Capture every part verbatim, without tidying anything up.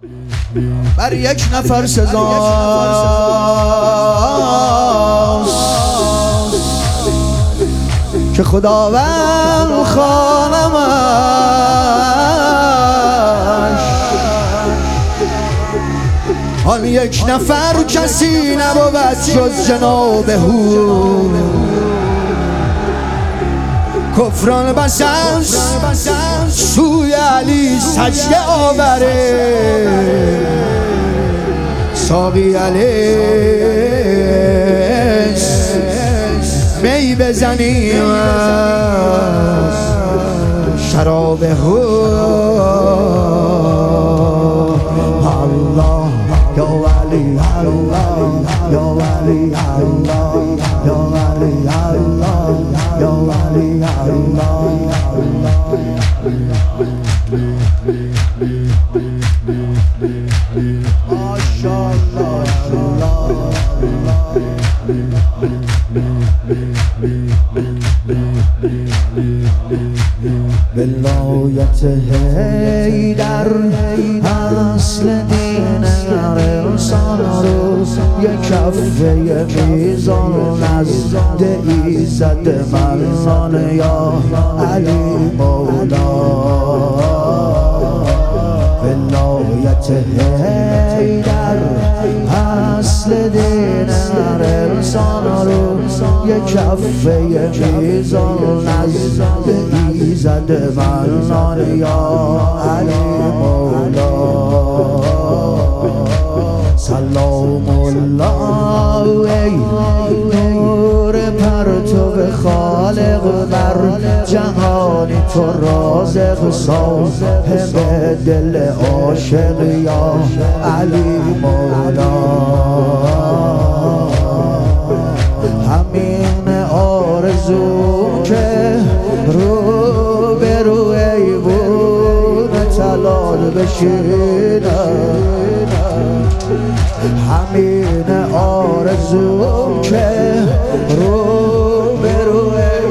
بر یک نفر سزاست که خداوند خانمش آن یک نفر کسی نبود جز جناب هود. کفران بس است سوی علی سجده آوره، ساقی علیس می بزنیم شراب هود. الله یا ولی الله یا ولی الله یا ولی الله یا ولی الله. ولایت حیدر اصل دین هر انسان رو یک کفه میزان نزد ایزد مرزان یا علی مولا. ولایت حیدر اصل دین هر انسان رو یک کفه میزان نزد ایزد مرزان یا علی مولا. سلام الله ای نور پرتو خالق بر جهانی تو رازق صاحب دل عاشق یا علی مولا. همین آرزو که رو به رو ایوون تلال بشینم، همین آرزو که رو به رو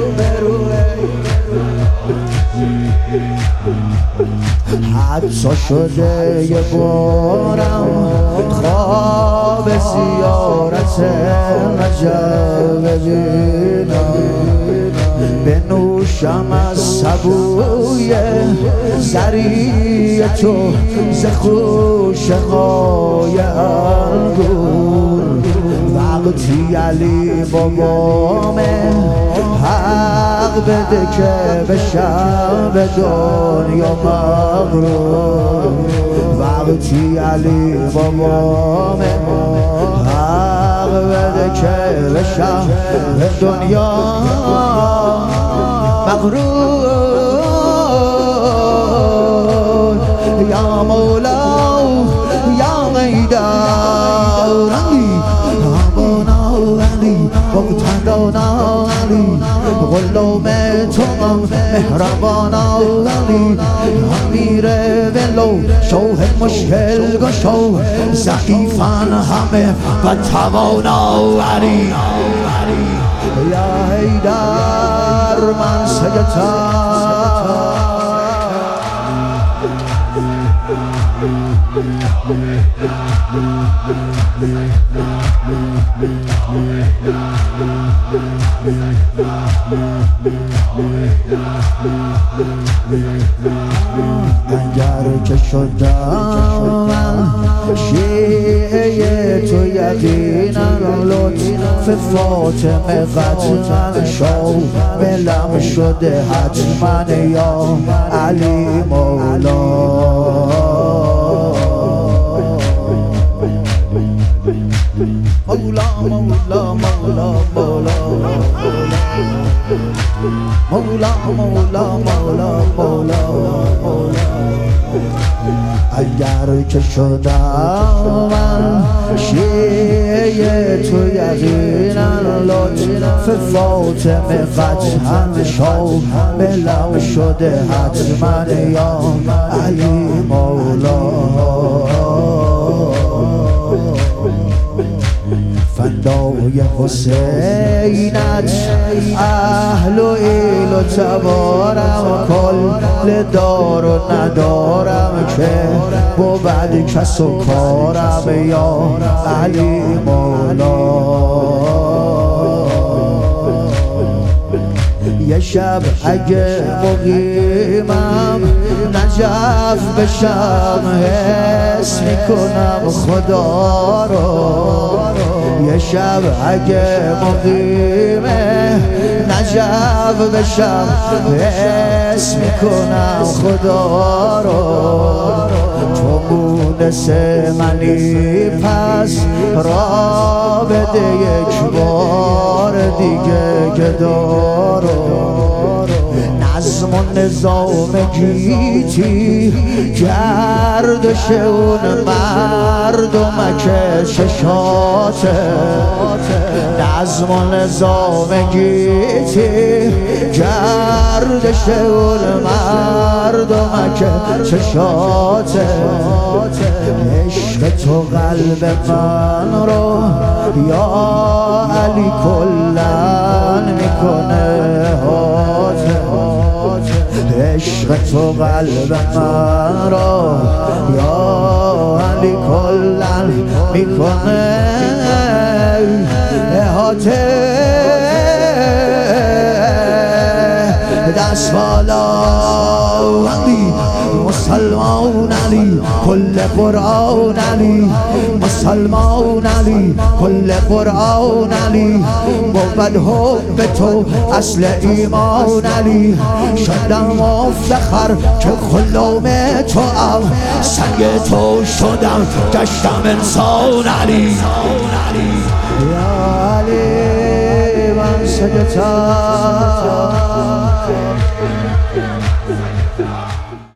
حدسا شده یه بارم خواب زیارت نجف ببینم، بنوشم از سبوی زری تو ز خوشه های انگور. وقتی علی بابامه حق بده که بشم به دنیا مغرور. وقتی علی بابامه حق بده که بشم به دنیا مغرور. یا مولا یا غیدارنی آبانا علی مقتدانا علی غلوم تو مهربانا علی امیر ولو شوه مشکل گشو ضعیفان همه و توانا علی. یا حیدر من سجدتم اگر که شدم من شیعه تو یقینا لطف فاطمه قطعا شاملم شده حتما یا علی مولا. مولا مولا مولا مولا مولا مولا مولا مولا. اگر که شدم من شیعه تو یقینا لطف فاطمه قطعا شاملم شده حتما یا علی مولا. فدای حسینت اهل و ایل و تبارم کل دار و ندارم که بود کس و کارم یا علی مولا. یه شب اگه مقیمم نجف بشم حس میکنم خدا رو. یه شب اگه مقیمه نجف بشم حس میکنم خدا رو. تو مونس منی پس را بده یک بار دیگه گدا رو. نظم و نظام گیتی گردش اون مردمک چشاته. نظم و نظام گیتی گردش اون مردمک چشاته. عشق تو قلب من رو یا علی کلن میکنه هاته. عشق تو قلب من رو یا علی کلن میکنه هاته. دست بالا علی مسلمان علی کل قرآن علی مسلمان علی کل قرآن علی. بود حب تو اصل ایمان علی شدم مفتخر که غلام تو ام سنگ تو شدم گشتم انسان علی. یا علی من سجدتم